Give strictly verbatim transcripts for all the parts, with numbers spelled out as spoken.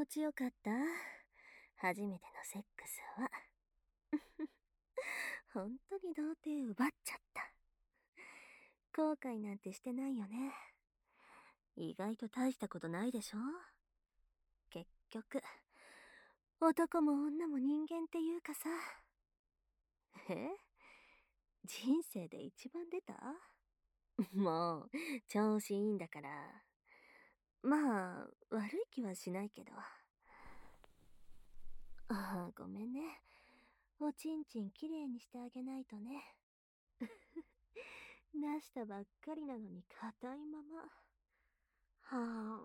持ちよかった？初めてのセックスは。本当に童貞奪っちゃった。後悔なんてしてないよね。意外と大したことないでしょ？結局、男も女も人間っていうかさ。え？人生で一番出た？もう、調子いいんだから。まあ、悪い気はしないけど。ああ、ごめんね。おちんちんきれいにしてあげないとね。出したばっかりなのに硬いまま。は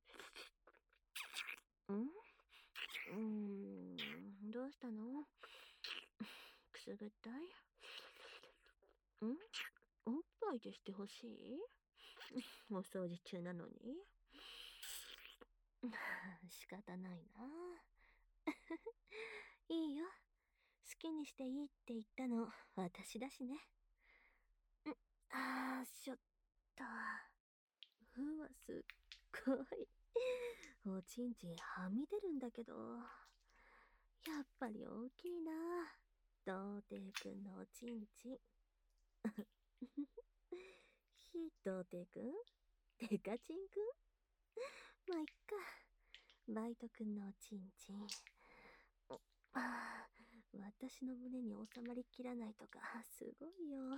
あ。んうーん、どうしたの？くすぐったい？んおっぱいでしてほしい？お掃除中なのに。仕方ないな。いいよ。好きにしていいって言ったの私だしね。んあーしょっと。うわ、すっごい。おちんちんはみ出るんだけど。やっぱり大きいな。童貞くんのおちんちん。ひ童貞くんデカチンくん。まあ、いっか。バイトくんのおちんちん。おあー私の胸に収まりきらないとか、すごいよ。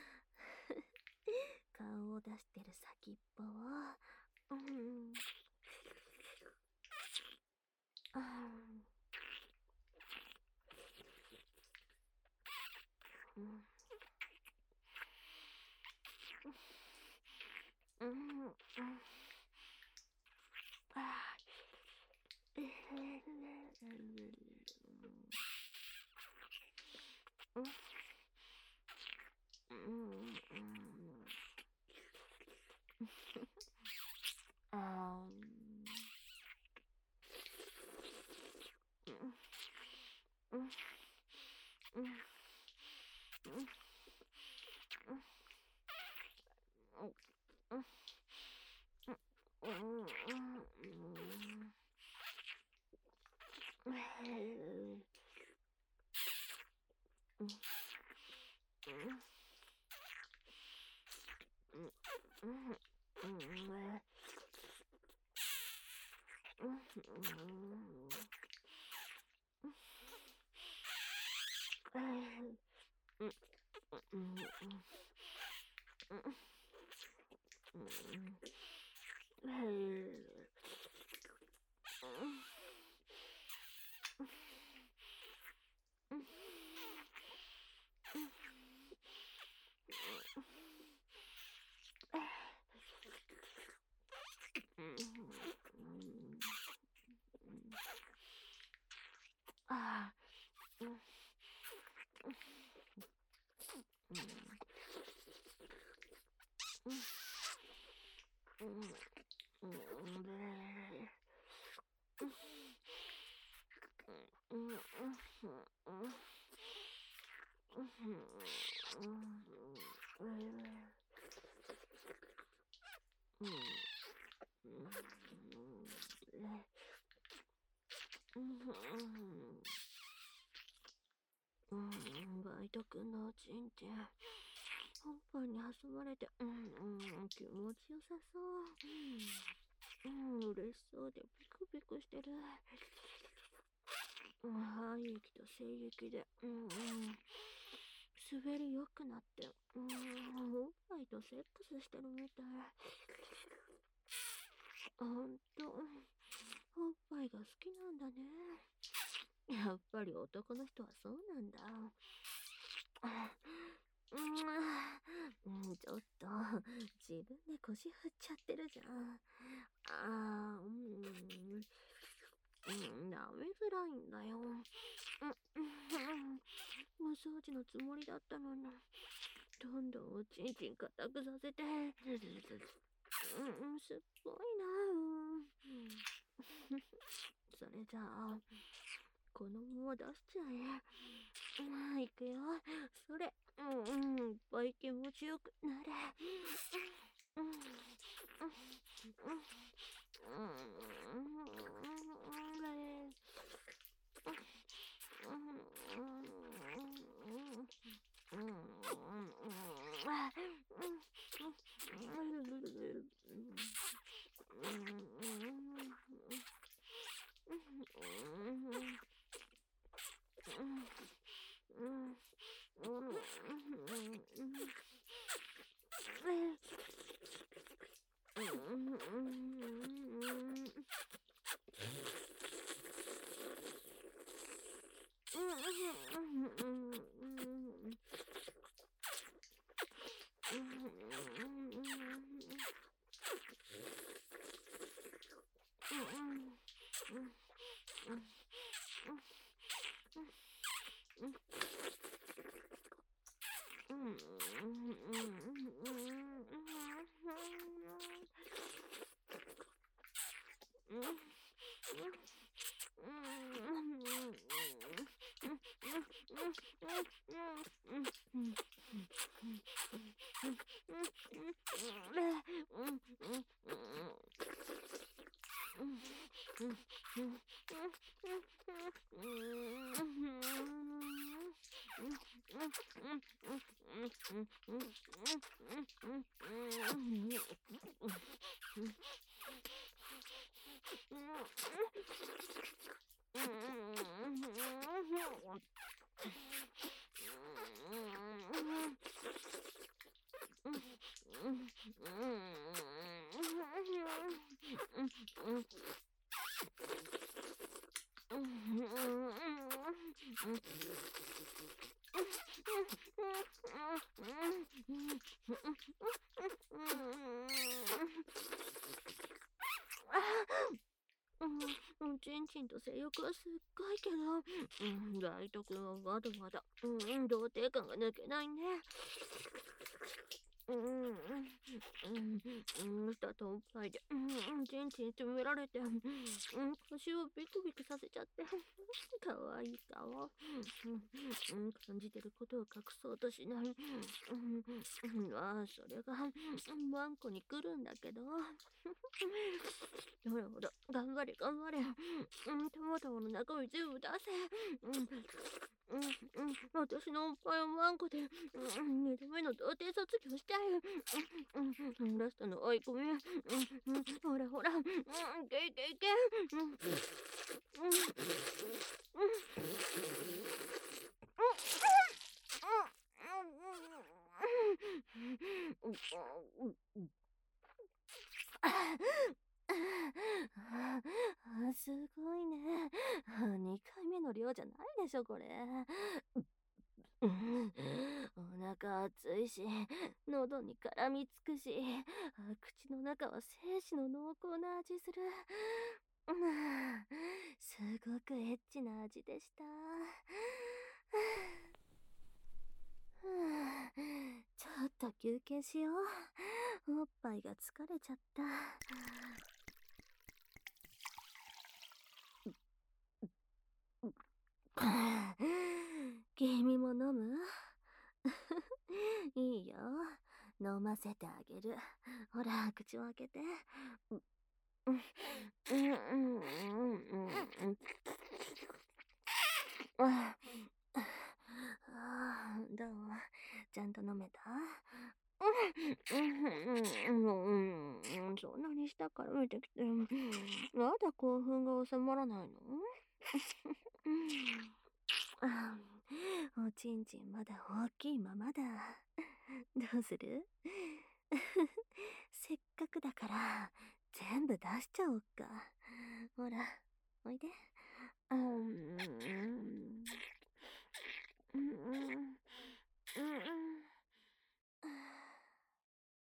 顔を出してる先っぽを。うん。あーうんうん。うんあーうんうんあーうんうんうんあーうんバイトくんのおちんちんおっぱいに挟まれて、うんうん、気持ちよさそう。うん、嬉しそうでピクピクしてる。うん、肺液と精液で、うんうん、滑り良くなって、うん、おっぱいとセックスしてるみたい。ほんと、おっぱいが好きなんだね。やっぱり男の人はそうなんだ。うん、ちょっと、自分で腰振っちゃってるじゃん。あー、うん、うん、舐めづらいんだよ。うん、お掃除のつもりだったのに、どんどんおちんちん硬くさせて。うん、すっごいな。それじゃあ、このまま出しちゃえ。うん、いくよ。それ。うん、うん、いっぱい気持ちよくなれ。うん、うん、うん、うん、うん、 うん、ちんちんと性欲はすっごいけど、うん、ライト君はまだまだ、うん、童貞感が抜けないね。うん、うん、うん、したとおっぱいで、うん、ちんちん詰められて、うん、腰をビクビクさせちゃって、かわいい顔。うん、うん、感じてることを隠そうとしない。うん、ああ、それが、ワンコに来るんだけど。ほらほら、頑張れ頑張れ。うん、たまたまの中身全部出せ。うん、うん、うん、私のおっぱいをワンコで、うん、二度目の童貞卒業したい。うん、うん、ラストの追い込み。うん、うん、ほらほら、うん、いけいけいけ。うん、うん、うん、うん、あ、すごいね。にかいめの量じゃないでしょ、これ。うん、お腹熱いし、喉に絡みつくし、口の中は精子の濃厚な味する。うん、すごくエッチな味でした。ちょっと休憩しよう。おっぱいが疲れちゃった。君も飲む？いいよ。飲ませてあげる。ほら、口を開けて。うん、うん、うん、うん、うん。ああ、どう？ちゃんと飲めた？うん、うん、うん、そんなに下から見てきて、まだ興奮が収まらないの？あ、おちんちんまだ大きいままだ。どうする？せっかくだから全部出しちゃおうか。ほら、おいで。うん、